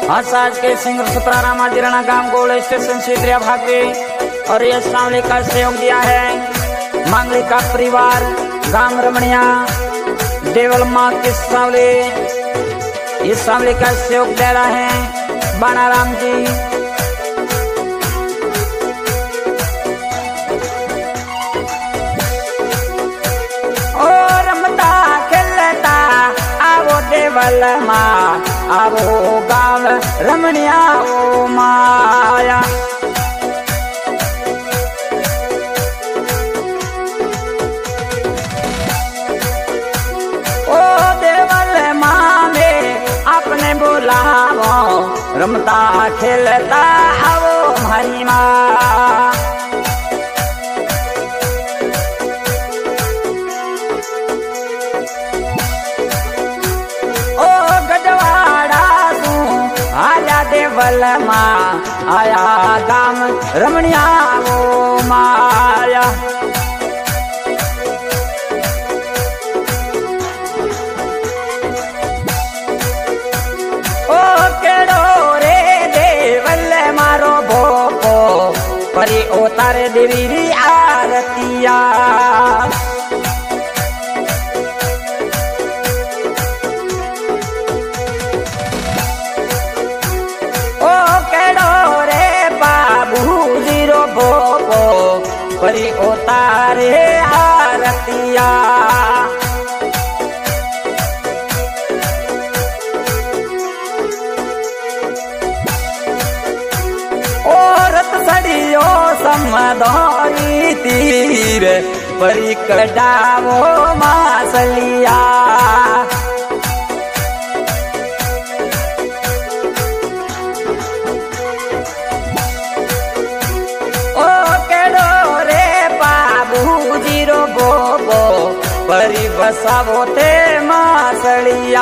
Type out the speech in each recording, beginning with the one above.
आज के सिंगर सुतराराम जिरणा गांव गोल स्टेशन से दरिया भागवे और ये सामले का सहयोग दिया है मांगली का परिवार गांव रमणिया देवल माँ के सामले। इस सामले का सहयोग दे रहा है बाणाराम जी। ओ रमता खेलता आवो देवल माँ आवो गांव रमणिया ओ माया। ओ देवल माँ में अपने बुलावो रमता खेलता आवो हमारी माँ। देवल माँ आया गांव रमणिया वो माया। ओ केड़ो रे देवल मारो भोपो परी उतारे देवी आरतिया। परी उतारे आरतिया। औरत सड़ियो समदौरी तीर परी कटावो मासलिया। परी बसावो ते मासलिया।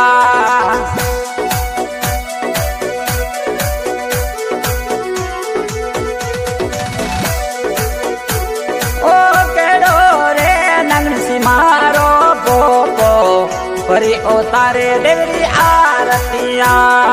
ओ केड़ो रे नंगसी मारो पोपो परी उतारे देवरी आरतिया।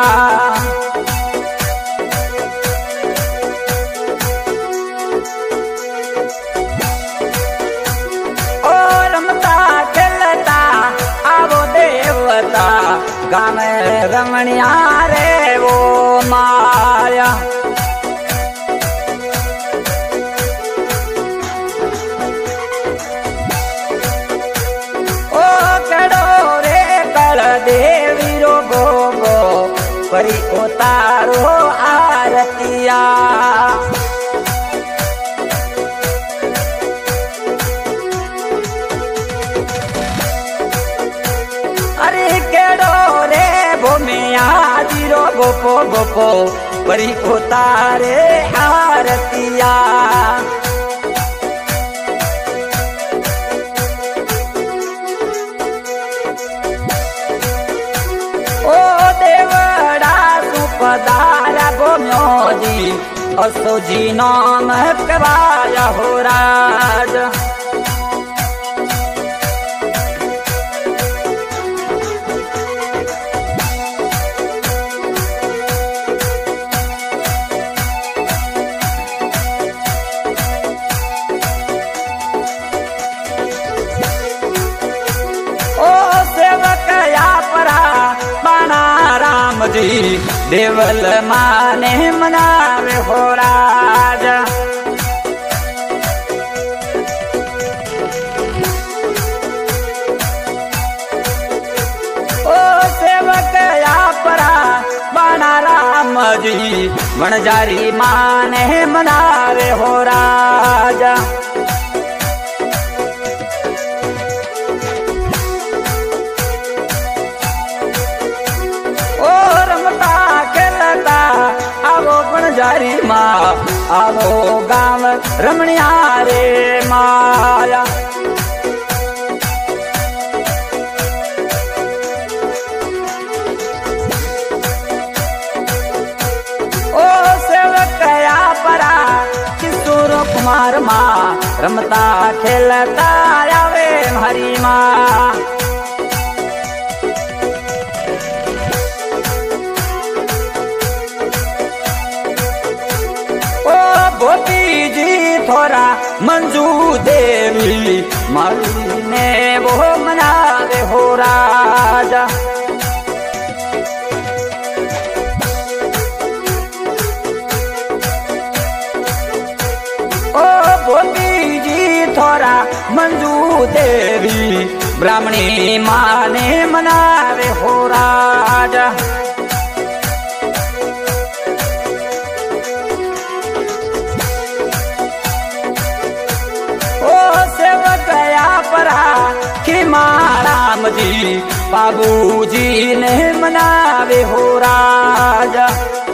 गाँव रमणिया रे वो माया। ओ कड़ो रे कल देवी रो गोगो परी उतारो आरतिया। अरे केड़ो रे भूमिया जीरो गोपो गोपो परी उतारे आरतिया। ओ देवड़ा सुपदारा भूम्यो जी असो जी नाम कवाया हो राज। जी देवल माने मनावे हो राज। ओ सेवक यापरा बाणा राम जी वनजारी माने मनावे हो राज। जारी माँ आवो गाँव रमणिया रे माया। ओ सेवक या परा किशोर कुमार माँ रमता खेलता आवे हरी माँ। थोरा मंजू देवी मरीने वो मनावे हो राजा। ओ भोगी जी थोरा मंजू देवी ब्राह्मणी माने मनावे हो राजा। ओ सेवक या परा कि राम जी बाबू जी ने मनावे हो राजा।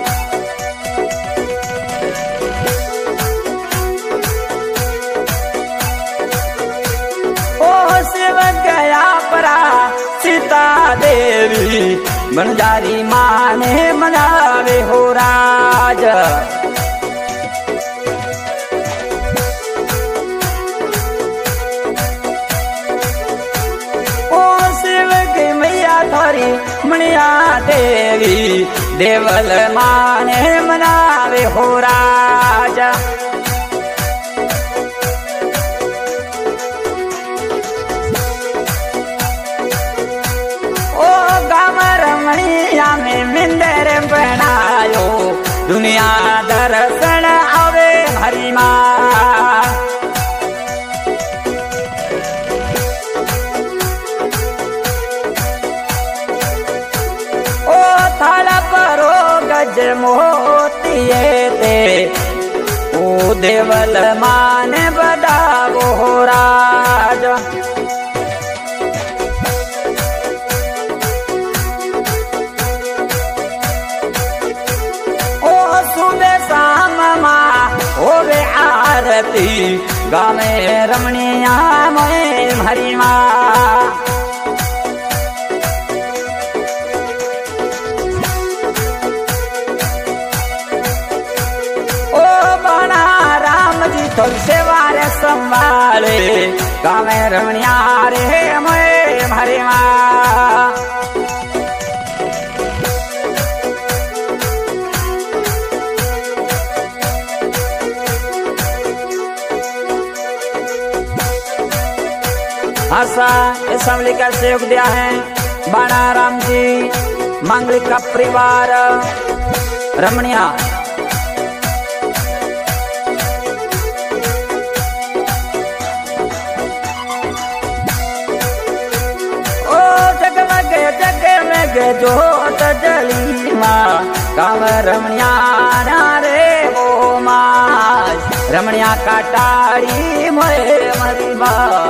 गया परा सीता देवी बनजारी माने मनावे हो राज। ओ शिव की मैया थोरी मणिया देवी देवल माने मनावे हो राज। रमणिया में मिंदर बनायो दुनिया दर्शन आवे हरी माँ। ओ थाला परो गज मोतिये ते ओ देवल माने बदावो हो राज। होवे आरती गावे रमणिया में हरी माँ। ओ बना राम जी तो सेवारे संभाले गावे रमणिया रे में हरी माँ। आशा इस अमली का सहयोग दिया है बाणा राम जी मांगलिक का परिवार रमणिया। ओ जगमग जोत जली माँ काम रमणिया रे वो माँ रमणिया का टाड़ी मोरे मरी माँ।